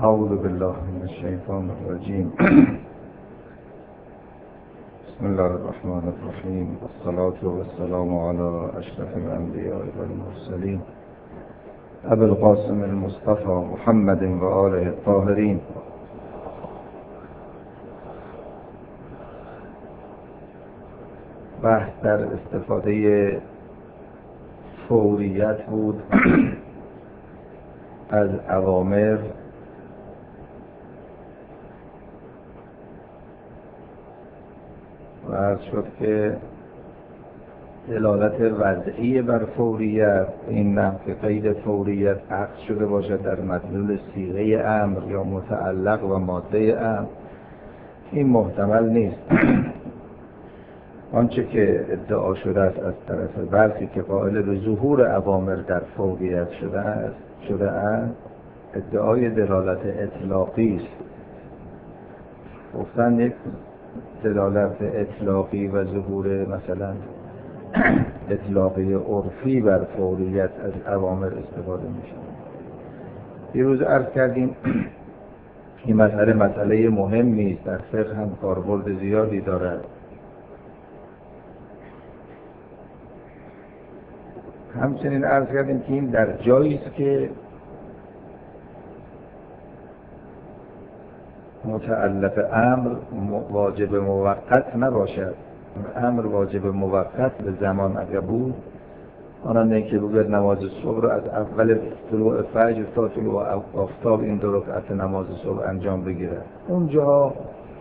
اعوذ بالله من الشیطان الرجیم. بسم الله الرحمن الرحیم. والصلاة والسلام علی اشرف الانبیاء والمرسلین ابی القاسم المصطفى محمد و آله الطاهرین. بحث در استفاده فوریت بود از اوامر و عرض شد که دلالت وضعی بر فوریت این نه که قید فوریت عقد شده باشد در مدلول صیغه امر یا متعلق و ماده امر، این محتمل نیست. آنچه که ادعا شده است از طرف برخی که قائل به ظهور اوامر در فوریت شده است ادعای دلالت اطلاقی است. گفتن یک دلالت اطلاقی و ظهور مثلا اطلاقی عرفی بر فوریت از اوامر استفاده میشه. دیروز عرض کردیم این مسئله مهمی است، در فقه هم کاربرد زیادی دارد. همچنین عرض کردیم که این در جایی است که متعلق امر واجب موقت نباشد. امر واجب موقت به زمان اگر بود، مانند اینکه بگوید نماز صبح رو از اول طلوع فجر تا طلوع آفتاب این 2 رکعت نماز صبح انجام بگیرد، اونجا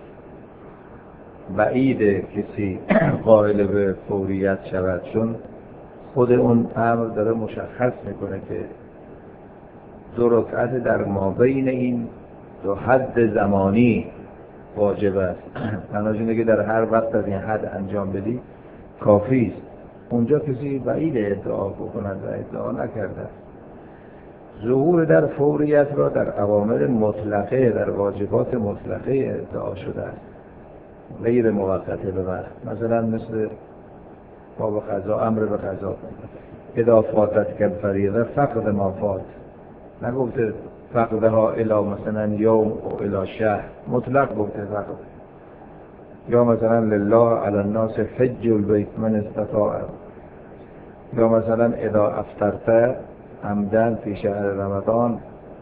بعیده کسی قائل به فوریت شود، چون خود اون امر داره مشخص میکنه که 2 رکعت در مابین این 2 حد زمانی واجب است. معناش اینه که در هر وقت از این حد انجام بدی کافی است. اونجا کسی بعید ادعا بکند و ادعا نکرده. ظهور در فوریت را در اوامر مطلقه، در واجبات مطلقه ادعا شده است، غیر موقته به وقت. مثلا مثل باب قضا، امر به قضا، اذا فاتت کالفریضه فقد ما فات، نگفته فقدها الی مثلا یوم و الی شهر، مطلق گفته فقد. یا مثلا لله علی الناس حج البیت من استطاع، یا مثلا اذا افطرت عمدا فی شهر رمضان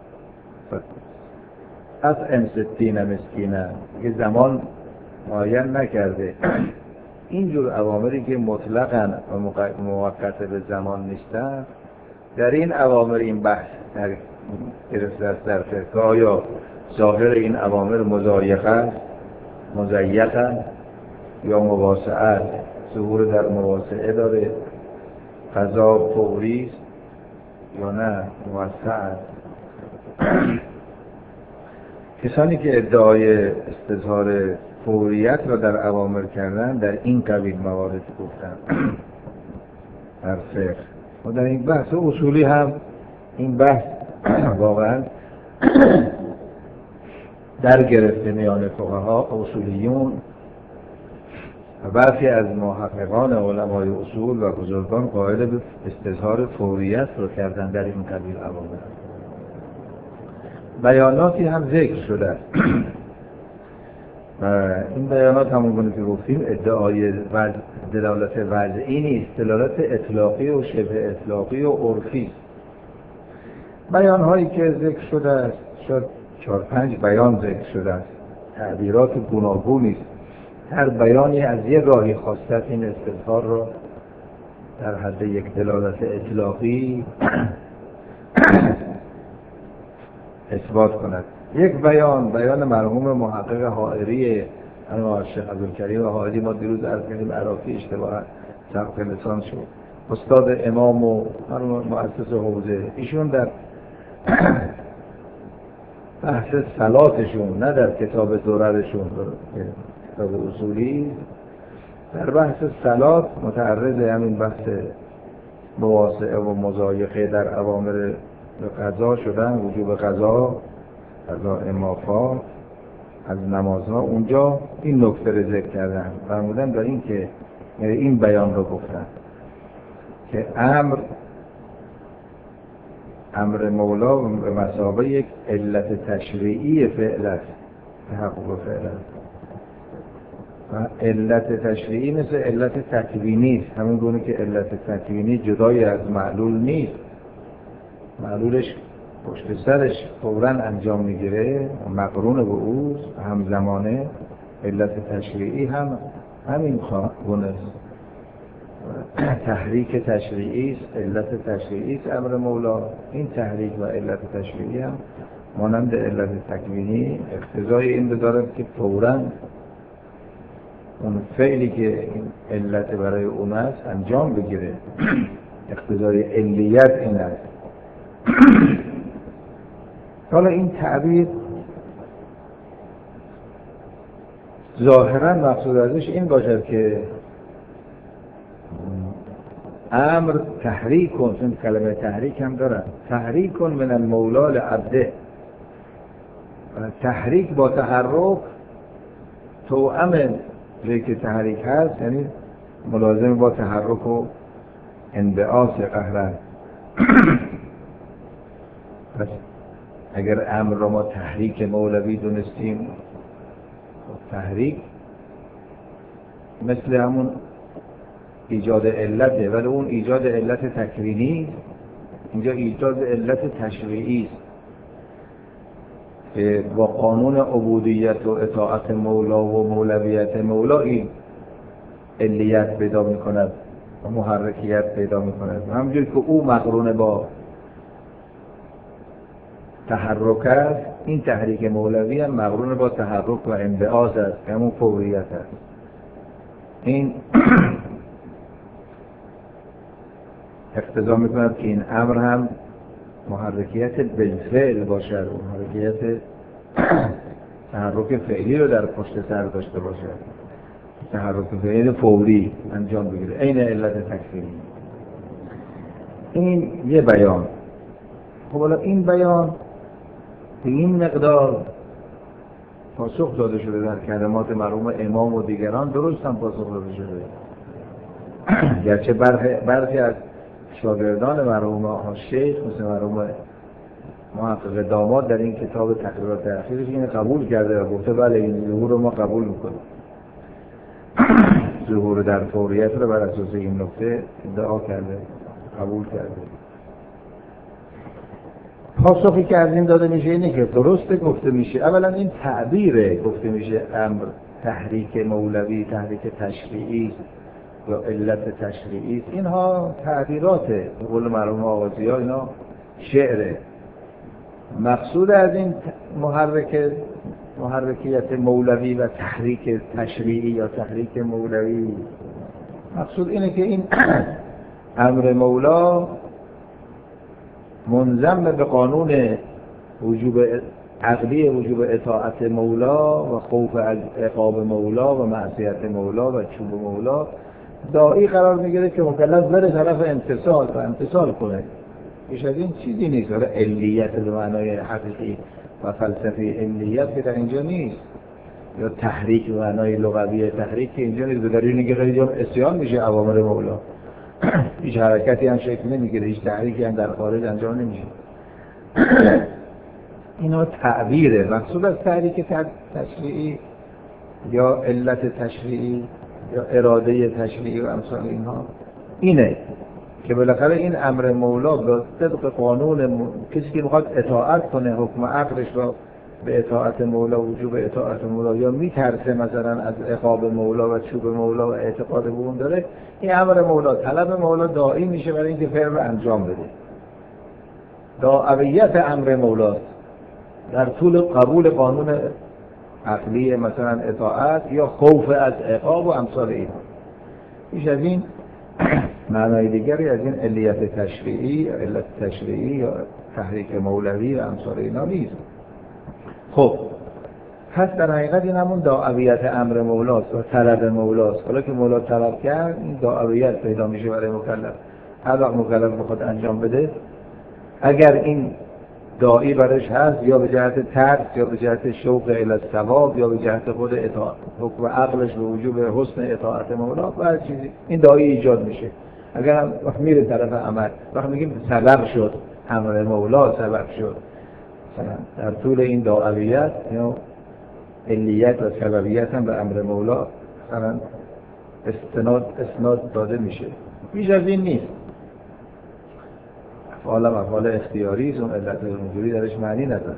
اطعم 60 مسکینا، که زمان معین نکرده. اینجور اوامری که مطلقاً و موقت به زمان نیستن، در این اوامر این بحث گرفته است در فقه. آیا ظاهر این اوامر مضایقه، مضیقه یا مواسعه؟ ظهور در مواسعه داره، قضا فوری است یا نه موسع؟ کسانی که ادعای استظهار فوریت را در اوامر کردن در این قبیل موارد گفتن در فقه. و در این بحث اصولی هم این بحث واقعا در گرفته میان فقها اصولیون و برخی از محققان علمای اصول و بزرگان قائل به استظهار فوریت رو کردن در این قبیل اوامر. بیاناتی هم ذکر شده است و این بیانات همونگونه که گفتیم ادعای دلالت وضعی نیست، دلالت اطلاقی و شبه اطلاقی و عرفی. بیانهایی که ذکر شده است، شاید 4-5 بیان ذکر شده است، تعبیرات گوناگونی است. هر بیانی از یه راهی خواسته این استظهار را در حد یک دلالت اطلاقی اثبات کند. یک بیان مرحوم محقق حائری، شیخ عبدالکریم حائری، ما دیروز عرض کردیم عراقی اشتباها سقط لسان شد، استاد امام و مؤسس حوزه، ایشون در بحث صلاتشون، نه در کتاب دررشون، کتاب اصولی، در بحث صلات متعرض همین بحث مواسعه و مضایقه در اوامر قضا شدن، وجوب قضا امافا از نمازها. اونجا این نکته رو ذکر کردن، فرمودن در این که این بیان رو گفتن که امر امر مولا به مثابه یک علت تشریعی فعل است، تحقق فعل است. و علت تشریعی مثل علت تکوینی است، همون گونه که علت تکوینی جدای از معلول نیست، معلولش پشت سرش فوراً انجام میگیره، مقرون به اوست همزمانه. علت تشریعی هم همین گونه است، تحریک تشریعی است، علت تشریعی است امر مولا. این تحریک و علت تشریعی هم مانند علت تکوینی اقتضای این بدارد که فوراً اون فعلی که این علت برای اون است انجام بگیره. اقتضای علیت این است. حالا این تعبیر ظاهراً مقصود ازش این باشد که امر تحریک کن، چون کلمه تحریک هم دارن، تحریک کن من المولا لعبده. تحریک با تحرک توأم جایی که تحریک هست، یعنی ملازم با تحرک و انبعاث قهرن. پس اگر امر را ما تحریک مولوی دونستیم، تحریک مثل همون ایجاد علته، ولی اون ایجاد علت تکوینی، اینجا ایجاد علت تشریعی است که با قانون عبودیت و اطاعت مولا و مولویت مولا این علیت پیدا می کند و محرکیت پیدا می کند. همونجور که او مقرون با تحرک است، این تحریک مولوی هم مقرون با تحرک و انبعاث است، همون فوریت است. این اقتضا می کند که این امر هم محرکیت بالفعل باشد، محرکیت تحرک فعلی رو در پشت سر داشته باشد، تحرک فعلی فوری انجام بگیره، عین علت تکوینی. این یه بیان. خب حالا این بیان به این مقدار پاسخ داده شده در کلمات مرحوم امام و دیگران، درست هم پاسخ داده شده، گرچه برخی از شاگردان مرحوم شیخ مثل مرحوم محقق داماد در این کتاب تقریرات اخیرش این قبول کرده و گفته بله این ظهور رو ما قبول میکنیم، ظهور در فوریت رو بر اساس این نکته ادعا کرده، قبول کرده. پاسخی که از این داده میشه اینه که درسته گفته میشه اولا این تعبیره، گفته میشه امر تحریک مولوی، تحریک تشریعی یا علت تشریعی، اینها تعبیراته، به قول مرحوم آغازی‌ها اینا شعره. مقصود از این محرکیت مولوی و تحریک تشریعی یا تحریک مولوی، مقصود اینه که این امر مولا منضم به قانون وجوب عقلی، وجوب اطاعت مولا و خوف از عقاب مولا و معصیت مولا و چوب مولا، داعی قرار میگیره که مکلف بره طرف امتثال و امتثال کنه. بیش از این چیزی نیست. ولی علیت به معنای حقیقی و فلسفی علیت که در اینجا نیست، یا تحریک به معنای لغوی تحریک که اینجا نیست. به دلیل اینکه خیلی جا اسیان میشه اوامر مولا، هیچ حرکتی هم شکل نمیگیره، هیچ تحریکی هم در خارج انجام نمیشه. اینا تعبیره. مقصود از تحریک تشریعی یا علت تشریعی یا اراده تشریعی و امثال اینها اینه که بالاخره این امر مولا به طبق قانون کسی که میخواد اطاعت کنه حکم عقلش را به اطاعت مولا، وجوب اطاعت مولا، یا میترسه مثلا از عقاب مولا و چوب مولا و اعتقاد به اون داره، این امر مولا، طلب مولا داعی میشه برای اینکه فعل رو انجام بده. داعیت امر مولاست در طول قبول قانون عقلی مثلا اطاعت یا خوف از عقاب و امثال این. بیش از این معنای دیگری از این علیت تشریعی، علت تشریعی یا تحریک مولوی و امثال اینا نیست. خب پس در حقیقت این همون داعیت امر مولاست و طلب مولاست. حالا که مولا طلب کرد این داعیت پیدا میشه برای مکلف. هر وقت مکلف بخواد انجام بده، اگر این داعی برش هست یا به جهت ترس یا به جهت شوق الی الثواب یا به جهت خود اطاعت حکم عقلش به وجوب حسن اطاعت مولا و هر چیزی، این داعی ایجاد میشه. اگر هم میره طرف عمل، وقتی میگیم سبب شد، امر مولا سبب شد. مثلا در طول این دعویت یا علیت و سببیت هم به امر مولا مثلا اسناد داده میشه. بیش از این نیست. افعال اختیاری است، اون علت اونجوری درش معنی نداره.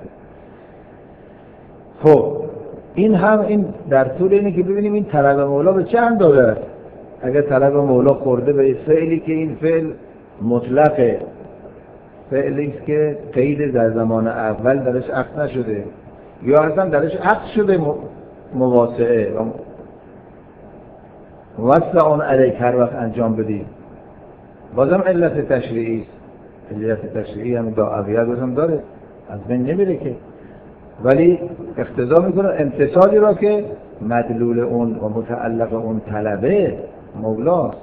خب این هم این در طول اینه که ببینیم این طلب مولا به چه اندازه است. اگر طلب مولا خورده به فعلی که این فعل مطلقه، فعلی است که قید در زمان اول درش عقد نشده یا اصلا درش عقد شده مواسعه واسه اون علیک هر وقت انجام بدید، بازم علت تشریعی است. علت تشریعی هم دعویت هم داره، از بین نمیره که، ولی اقتضا میکنه امتصالی را که مدلول اون و متعلق اون طلبه مولاست.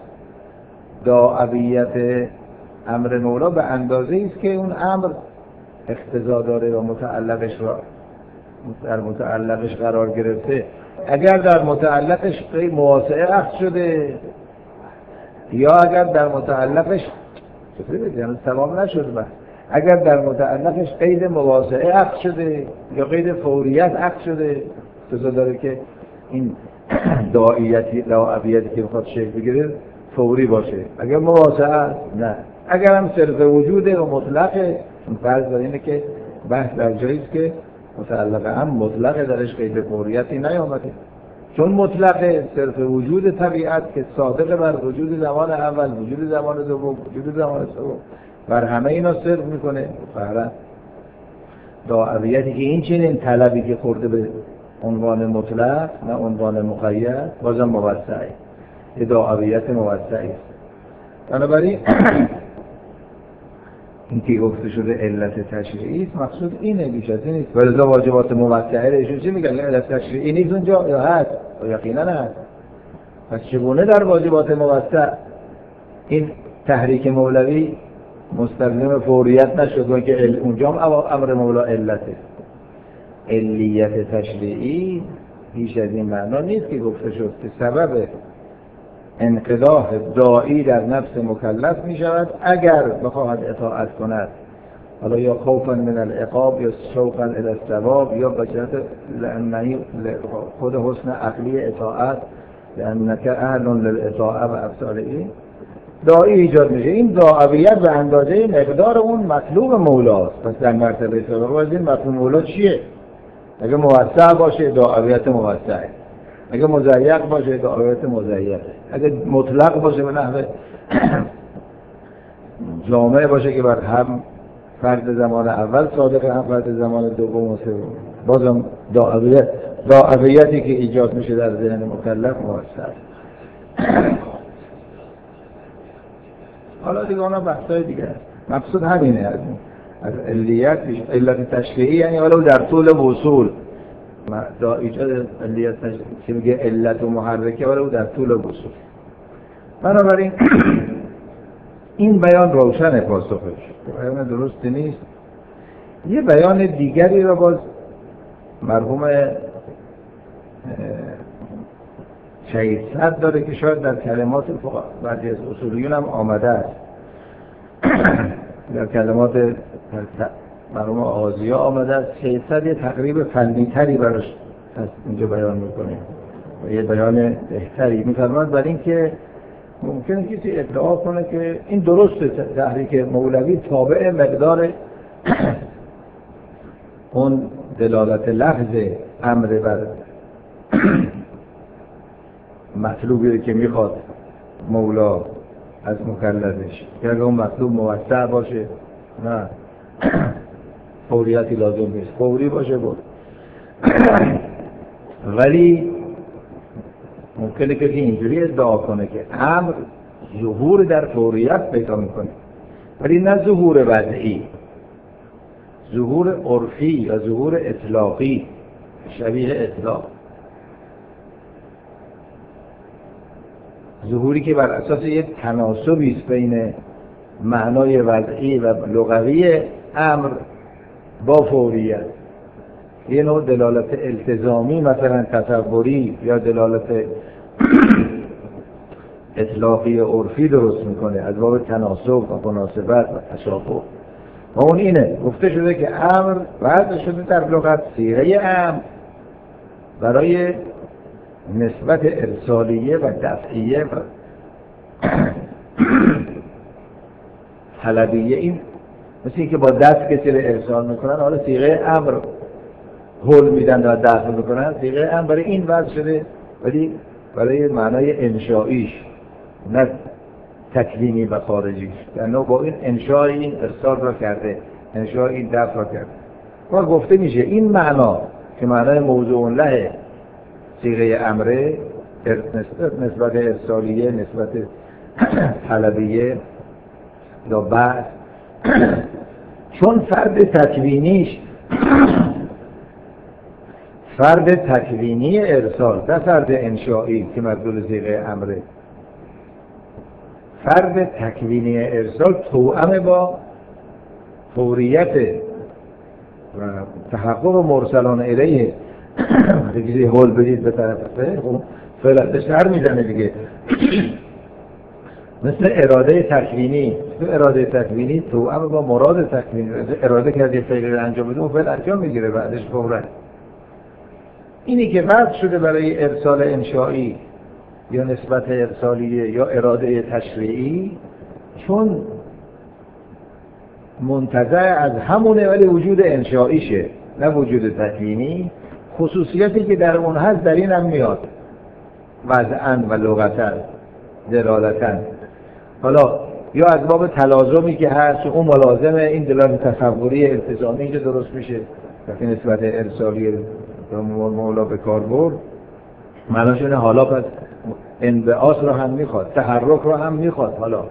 دعویت امر مولا به اندازه است که اون امر اقتضا داره و متعلقش را در متعلقش قرار گرفته. اگر در متعلقش مواسعه عقد شده یا اگر در متعلقش تمام نشد، اگر در متعلقش قید مواسعه عقد شده یا قید فوریت عقد شده، اقتضا داره که این دعویتی که بخواد شکل بگیره فوری باشه. اگر مواسعه نه، اگر هم صرف وجوده و مطلقه، فرض بر اینه که بحث در جایی است که متعلق هم مطلقه، درش قید فوریتی نیامده، چون مطلقه صرف وجود طبیعت که صادق بر وجود زمان اول، وجود زمان دوم، وجود زمان سوم، بر همه اینا صرف میکنه. فعلا دعویتی که این چنین طلبی که خورده به عنوان مطلق نه عنوان مقید، بازم موسعه، یه دعویت موسعی است. بنابراین این که گفته شده علت تشریعی است، مقصود اینه، بیش از این نیست. ولذا واجبات موسعه ایشون چی میگن؟ علت تشریعی نیست اونجا یا هست؟ و یقینا هست. پس چگونه در واجبات موسع این تحریک مولوی مستلزم فوریت نشد که اونجا هم امر مولا علته؟ علیت تشریعی بیش از این معنا نیست که گفته شد که سبب انقداح داعی در نفس مکلف می شود اگر بخواهد اطاعت کند، حالا یا خوفا من العقاب یا شوقا الی الثواب یا بجرت خود حسن عقلی اطاعت، لانک اهل للاطاعه و افضاله داعی ایجاد میشه. این داعیت به اندازه مقدار اون مطلوب مولاست. پس در مرتبه سابقه باید این مطلوب مولا چیه؟ اگه موسع باشه داعیت موسعه، اگه مضیق باشه دعویت مضیقه، اگه مطلق باشه به نحو جامعه باشه که بر هم فرد زمان اول صادقه هم فرد زمان دوم و سوم، بازم دعویتی که ایجاد میشه در ذهن مکلف موسع. حالا دیگه اونا بحثای دیگه هست. مقصود همینه از علت تشریعی، یعنی حالا در طول وصول ایجاد علیت که میگه علت و محرکه، ولی در طول وصول. بنابراین این بیان روشن پاسخش، بیان درست نیست. یه بیان دیگری را باز مرحوم شهید صدر داره که شاید در کلمات بعضی از اصولیون هم آمده است. در کلمات مرحوم آغازی ها آمده است. شهید صدر یه تقریب فنی تری براش اینجا بیان میکنه و یه بیان بهتری میفرماید، برای اینکه ممکنه کسی ادعا کنه که این درسته، تحریک مولوی تابع مقدار اون دلالت لفظ امر بر مطلوبی که میخواد مولا از مکلفش، که اگه اون مطلوب موسع باشه نه فوریتی لازم نیست، فوری باشه بود. ولی ممکنه که اینجوری ادعا کنه که امر ظهور در فوریت پیدا میکنه، ولی نه ظهور وضعی، ظهور عرفی یا ظهور اطلاقی شبیه اطلاق، ظهوری که بر اساس یک تناسبی است بین معنای وضعی و لغوی امر با فوریت. یه نوع دلالت التزامی مثلا تصوری یا دلالت اطلاقی عرفی درست میکنه از باب تناسب و مناسبت و تشابه. و اون اینه گفته شده که امر وضع شده در لغت صیغه امر برای نسبت ارسالیه و دفعیه و طلبیه. این مثل اینکه با دست کسی رو ارسال میکنن، حالا صیغه امر هول میدن و دفع میکنن، صیغه امر برای این وضع شده ولی برای معنای انشائیش نه تکوینی و خارجیش، یعنی با این انشاء این ارسال را کرده، انشاء این دفع را کرده. و گفته میشه این معنا که معنای موضوع له صیغه امره، نسبت ارسالیه، نسبت طلبیه یا بعث، چون فرد تکوینیش فرد تکوینی ارسال نه فرد انشائی که مدلول صیغه امره، فرد تکوینی ارسال توأم با فوریت و تحقق مرسلان الیه. دیگه هول بدید به طرف فعلا شهر میزنه دیگه. مثل اراده تکوینی، اراده تکوینی توأم با مراد تکوینی، اراده کردی فعل رو انجام بده و فعل انجام میگیره بعدش فورا. اینی که وضع شده برای ارسال انشائی یا نسبت ارسالیه یا اراده تشریعی، چون منتزع از همونه ولی وجود انشائیشه نه وجود تکوینی، خصوصیتی که در اون هست در این هم میاد، وضعاً و لغتاً دلالتاً. حالا یا از باب تلازمی که هست اون ملازمه این دلالت تصوری التزامی که درست میشه وقتی نسبت ارسالی مولا به کار برد، معناش اینه حالا پس انبعاث رو هم میخواد، تحرک رو هم میخواد. حالا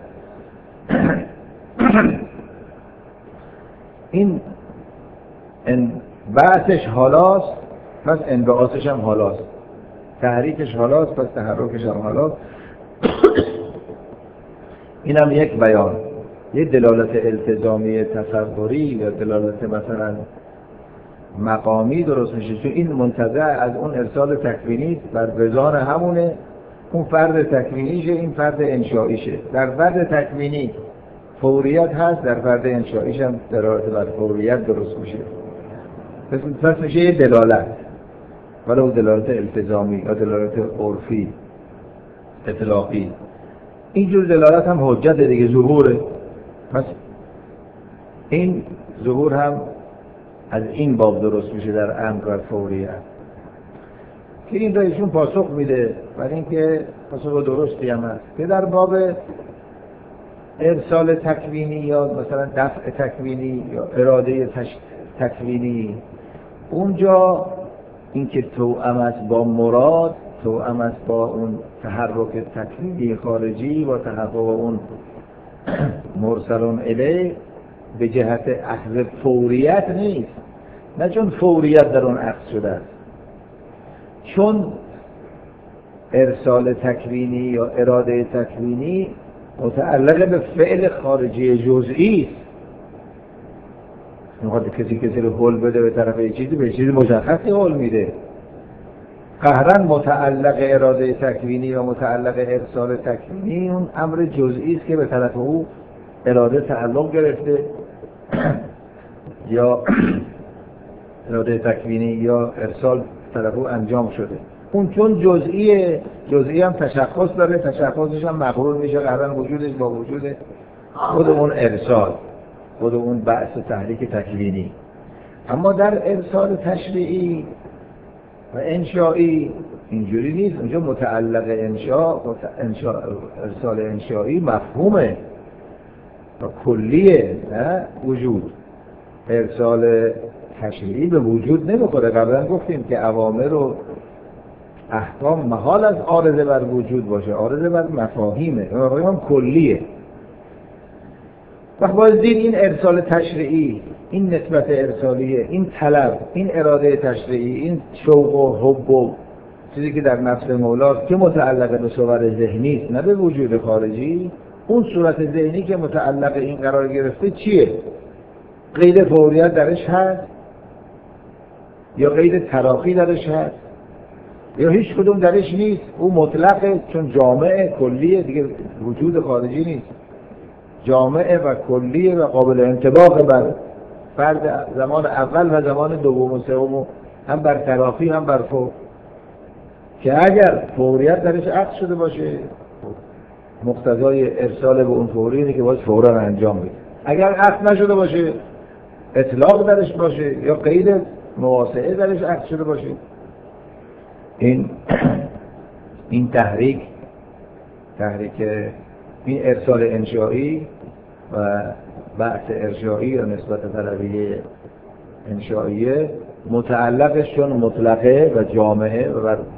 این بعثش حالاست پس انبعاثش هم حالاست، تحریکش حالاست پس تحرکش هم حالاست. این هم یک بیان، یک دلالت التزامی تصوری یا دلالت مثلا مقامی درست میشه، چون این منتزع از اون ارسال تکوینی بر وزان همونه، اون فرد تکوینیشه این فرد انشائیشه. در فرد تکوینی فوریت هست، در فرد انشائیش هم دلالت بر فوریت درست میشه. پس میشه یه دلالت، ولو دلالت التزامی یا دلالت عرفی اطلاقی. اینجور دلالت هم حجت دیگه، ظهوره. پس این ظهور هم از این باب درست میشه در امر و فوریت که این را ایشون پاسخ میده، برای اینکه پاسخ درستی هم هست که در باب ارسال تکوینی یا مثلا دفع تکوینی یا اراده تکوینی، اونجا اینکه توأم است با مراد، توأم است با اون تحرک تکوینی خارجی و تحقق اون مرسلون الیه به جهت اخذ فوریت نیست، نه چون فوریت در اون اخذ شده است، چون ارسال تکوینی یا اراده تکوینی متعلق به فعل خارجی جزئی است. میخواد کسی رو هول بده به طرف یه چیزی، به چیزی مشخصی هول میده. قهرن متعلق اراده تکوینی و متعلق ارسال تکوینی اون امر جزئی است که به طرف او اراده تعلق گرفته یا اراده تکوینی یا ارسال طرف او انجام شده. اون چون جزئی هم تشخص داره، تشخصش هم مقرون میشه قهرن وجودش با وجود خود اون ارسال، خود اون بعث تحریک تکوینی. اما در ارسال تشریعی و انشائی اینجوری نیست. اونجا متعلق ارسال انشائی مفهومه و کلیه، نه وجود. ارسال تشریعی به وجود نمیخوره. قبلا گفتیم که اوامر و احکام محال از عارضه بر وجود باشه، عارضه بر مفاهیمه، مفاهیم هم کلیه. وقت باید دید این ارسال تشریعی، این نسبت ارسالیه، این طلب، این اراده تشریعی، این شوق و حب و چیزی که در نفس مولاست که متعلق به صور ذهنی است نه به وجود خارجی، اون صورت ذهنی که متعلق این قرار گرفته چیه؟ قید فوریت درش هست یا قید تراخی درش هست یا هیچ کدوم درش نیست؟ او مطلقه چون جامعه کلیه دیگه، وجود خارجی نیست. جامع و کلی و قابل انطباق بر فرد زمان اول و زمان دوم و سوم، هم بر تراخی هم بر فوق، که اگر فوریت درش عقد شده باشه مقتضای ارسال به اون فوری اینه که باید فوراً انجام بده. اگر عقد نشده باشه، اطلاق درش باشه یا قید مواسعه درش عقد شده باشه، این تحریک این ارسال انشایی و بحث ارشایی یا نسبت طلبیه انشائیه متعلقش چون مطلقه و جامعه و بر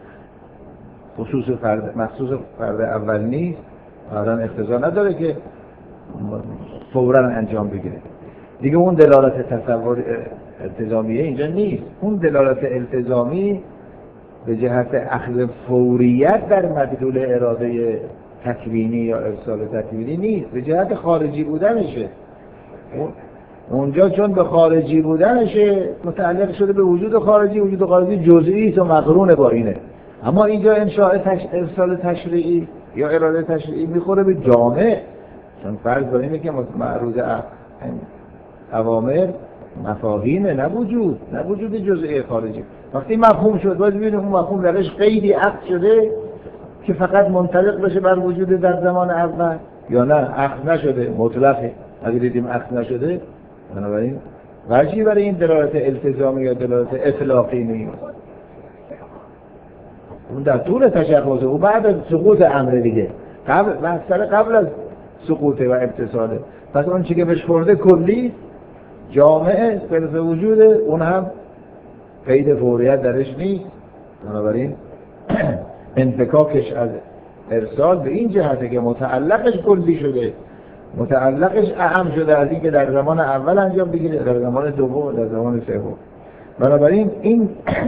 مخصوص فرد اول نیست، بعداً اقتضا نداره که فوراً انجام بگیره دیگه. اون دلالت تصور التزامیه اینجا نیست. اون دلالت التزامی به جهت اخذ فوریت در مدلول اراده تکوینی یا ارسال تکوینی نیست، به جهت خارجی بودنشه. اونجا چون به خارجی بودنشه متعلق شده به وجود خارجی، وجود خارجی جزئی است و مقرون با اینه. اما اینجا انشاء ارسال تشریعی یا اراده تشریعی میخوره به جامع، چون فرض بر اینه که معروض اوامر مفاهیمه، نه وجود جزئی خارجی. وقتی مفهوم شد باید ببینیم اون مفهوم درش قیدی عقد شده که فقط منطبق بشه بر وجود در زمان اول، یا نه عقد نشده مطلقه. اگه دیدیم عقد نشده، بنابراین وجهی برای این دلالت التزامی یا دلالت اطلاقی نیست. اون در طول تشخصه و بعد از سقوط امر دیگه، قبل از سقوط و اتصاله. پس اون چی که بهش خورده کلی جامعه فرض وجوده، اون هم قید فوریت درش نیست. بنابراین انفکاکش از ارسال به این جهته که متعلقش کلی شده، متعلقش اعم شده از این که در زمان اول انجام بگیره، در زمان دوم و در زمان سوم. بنابراین این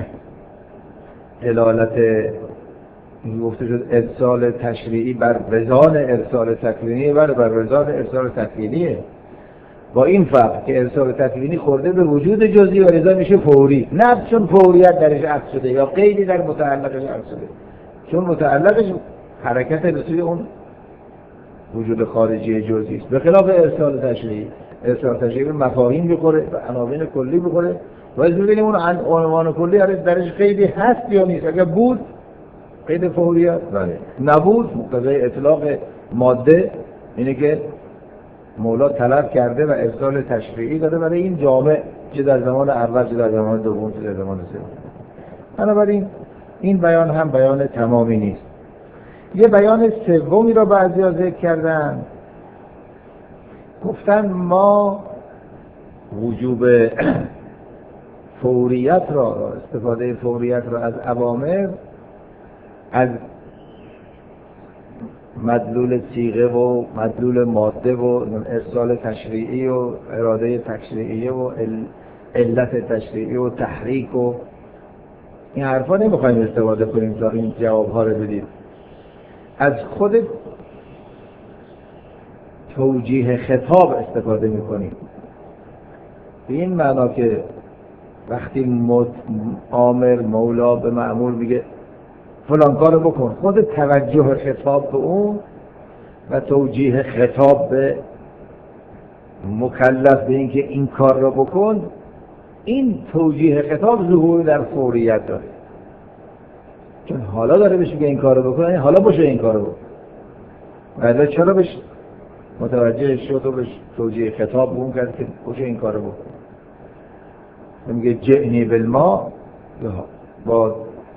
دلالت گفته شد ارسال تشریعی بر وزان ارسال تکوینی بر وزان ارسال تکوینیه، با این فرق که ارسال تکوینی خورده به وجود جزئی و لذا میشه فوری، نه چون فوریت درش عقد شده یا قیدی در متعلقش عقد شده، چون متعلقش حرکت به سوی اون وجود خارجی جزئی است. به خلاف ارسال تشریعی به مفاهیم بخوره، به عناوین کلی بخوره. باید ببینیم اون عنوان کلی درش قیدی هست یا نیست. اگر بود قید فوریت، نبود مقتضای اطلاق ماده اینه که مولا طلب کرده و ارسال تشریعی داده برای این جامع، چه در زمان اول چه در زمان دوم چه در زمان سوم. بنابراین این بیان هم بیان تمامی نیست. یه بیان سومی را بعضی‌ها ذکر کردن، گفتن ما وجوب فوریت را، استفاده فوریت را از اوامر، از مدلول صیغه و مدلول ماده و ارسال تشریعی و اراده تشریعی و علت تشریعی و تحریک و این حرفا نمیخوایم استفاده کنیم تا این جوابها رو بدیم. از خود توجیه خطاب استفاده میکنیم، به این معنا که وقتی آمر مولا به مأمور میگه فلان کارو بکن، خود توجه خطاب به اون و توجیه خطاب به مکلف به این که این کار رو بکن، این توجیه خطاب ظهور در فوریت داره، چون حالا داره بهش میگه این کارو بکن، حالا باشه این کارو بکن. بعد چرا بهش متوجه شد و بهش توجیه خطاب به اون کرد که باشه این کارو بکن؟ میگه جئنی بالماء، با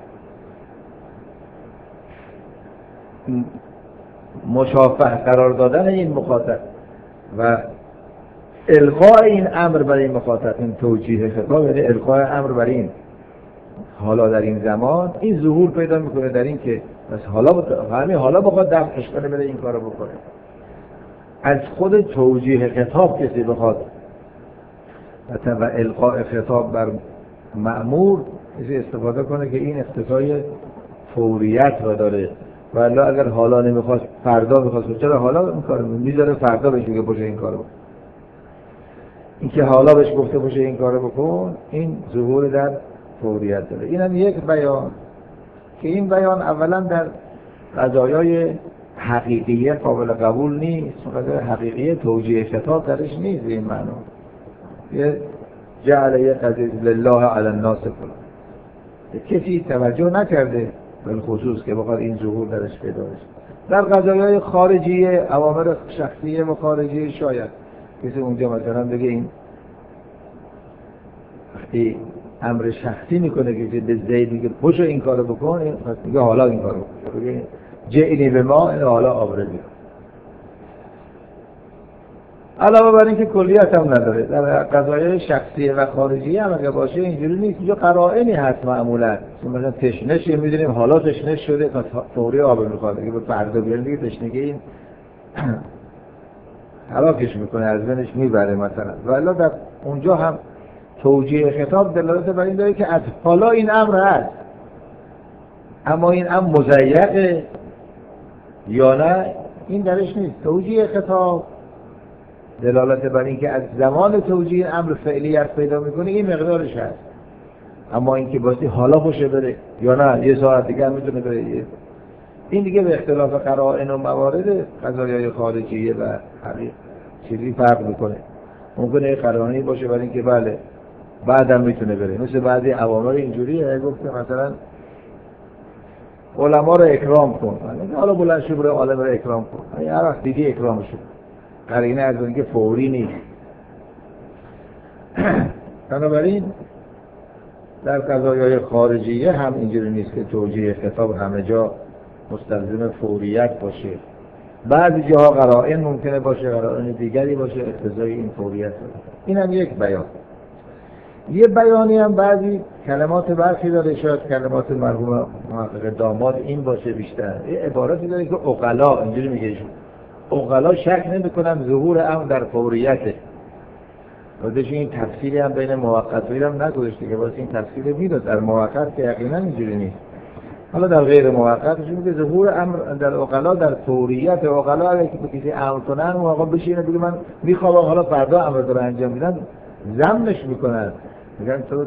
مشافه قرار دادن این مخاطب و القاء این امر برای این مخاطب، این توجیه خطاب یعنی القاء امر برای این حالا در این زمان، این ظهور پیدا میکنه در این که بس حالا بخواد دفعش کنه بده این کارو بکنه. از خود توجیه خطاب کسی بخواد و القاء خطاب بر مأمور کسی استفاده کنه که این اقتضای فوریت را داره، ولی اگر حالا نمیخواست فردا میخواست، چرا حالا این کارو میذاره فردا بهش میگه باشه این کارو بکن. این که حالا بهش گفته باشه این کارو بکن، این ظهور در فوریت داره. این هم یک بیان که این بیان اولا در قضایای حقیقیه قابل قبول نیست. قضایای حقیقیه توجیه خطاب درش نیست این معنا. یه جعل یه قضیه لله علی الناس فلان، کسی توجه نکرده بالخصوص که بخواد این ظهور درش پیدا بشه. در قضایای خارجیه، اوامر شخصیه و خارجیه، شاید کسی اونجا مثلا بگه این وقتی امر شخصی میکنه که به زید میگه پشو این کارو بکن، این پس میگه حالا این کارو بکن، بگه جئنی به ما، این حالا آبرزی. علاوه بر اینکه کلیت هم نداره، در قضایای شخصی و خارجی هم اگه باشه اینجوری نیست. اینجا قرائنی هست معمولا، مثلا تشنش میدونیم حالا تشنش شده تا فوری آب میخواد، اگه به فردا بیارن دیگه تشنگی این هلاکش میکنه، از بینش میبره مثلا. ولی در اونجا هم توجیه خطاب دلالت بر این داره که از حالا این امر هست، اما این امر مضیقه یا نه این درش نیست. توجیه خطاب دلالت بر این که از زمان توجیه امر فعلیت پیدا میکنه، این مقدارش هست. اما این که باید حالا خوشه بره یا نه یه ساعت دیگه هم میتونه بره، این دیگه به اختلاف قرائن و موارد قضایای خارجیه و حقیق چیزی فرق میکنه. ممکنه یه قرائنی باشه برای اینکه بله بعدم میتونه بره، مثل بعضی اوامر اینجوریه گفته مثلا علما رو اکرام کن، حالا بلند شو برو عالم رو اکرام کن، هر وقت دیدی اکرامشون، قرینه از اینکه فوری نیست. بنابراین در قضایای خارجیه هم اینجوری نیست که توجیه خطاب همه جا مستلزم فوریت باشه. بعضی جاها قرائن ممکنه باشه، قرائن دیگری باشه اقتضای این فوریت باشه. این هم یک بیان. یه بیانی هم بعضی کلمات برخی داره، شاید کلمات مرحوم محقق داماد این باشه بیشتر. یه عبارتی داره که عقلا، اینجوری میگه ایشون، عقلا شک نمی‌کنن ظهور امر در فوریته. خودش این تفسیری هم بین موقت‌ها هم نگذاشته که واسه این تفسیر میداد در موقت که یقینا اینجوری نیست. حالا در غیر موقتش میگه ظهور امر در عقلا در فوریت. عقلا اگه کسی امر کنن اون آقا بشینه بگه من میخوام حالا فردا امر رو انجام میدن، ضمنش میکنن، میگن تو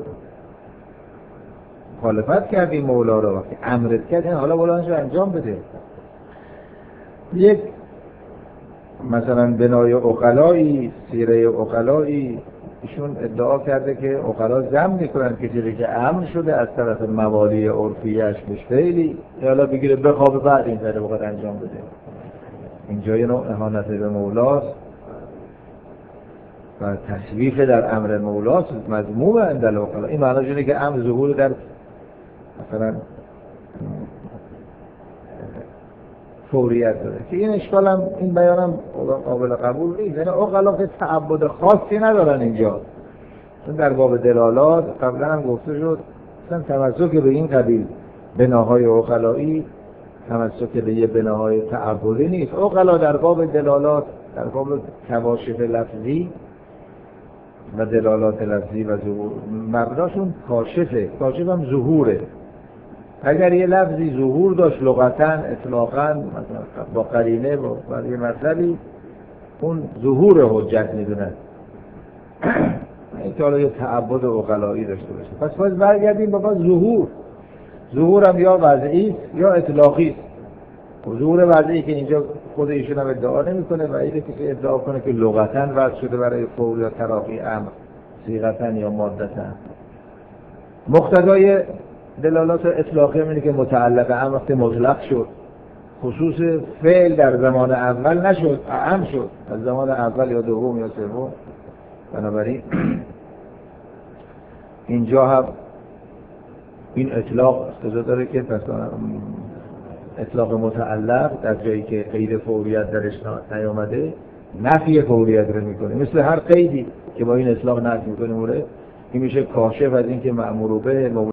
مخالفت کردی مولا رو، وقتی امرت کرد حالا بلندش انجام بده. یک مثلا بنای عقلایی، سیره عقلایی، ایشون ادعا کرده که عقلا ضمن میکنن که چیزی که امر شده از طرف موالی عرفیش مشتیلی حالا بگیره بخواب بعد این ذره بخواد انجام بده. اینجا یه نوع اهانت به مولاست و تشویق در امر مولاست مذموم اندل عقلا. این معناش اینه که امر ظهور در مثلا فوریت داره که این اشکال هم این بیان هم قابل قبول نیست. یعنی عقلا که تعبد خاصی ندارن اینجا، چون در باب دلالات قبلا هم گفته شد مثلا تمسک به این قبیل بناهای عقلایی تمسک به یه بناهای تعبدی نیست. عقلا در باب دلالات، در باب کواشف لفظی و دلالات لفظی و ظهور مبناشون کاشفه، کاشف هم ظهوره. اگر یه لفظی ظهور داشت لغتاً اطلاقاً مثلا با قرینه با یه مطلبی، اون ظهور حجت میدونن. این که حالا یه تعبد عقلایی داشته باشه. پس باید برگردیم با ظهور هم یا وضعی یا اطلاقی. ظهور وضعی که اینجا خود ایشون هم ادعا نمیکنه و اینه که ادعا کنه که لغتاً وضع شده برای فور یا تراخی امر، صیغتاً یا مادتاً. مقتضای دلالات اطلاقی اینه که متعلق امر وقتی مطلق شد، خصوص فعل در زمان اول نشد، اعم شد از زمان اول یا دوم یا سوم. بنابراین اینجا هم این اطلاق اقتضا داره که پس اطلاق متعلق در جایی که قید فوریت درش نیامده نفی فوریت رو میکنه، مثل هر قیدی که با این اطلاق نفی میکنه. این میشه کاشف از این که مأمور به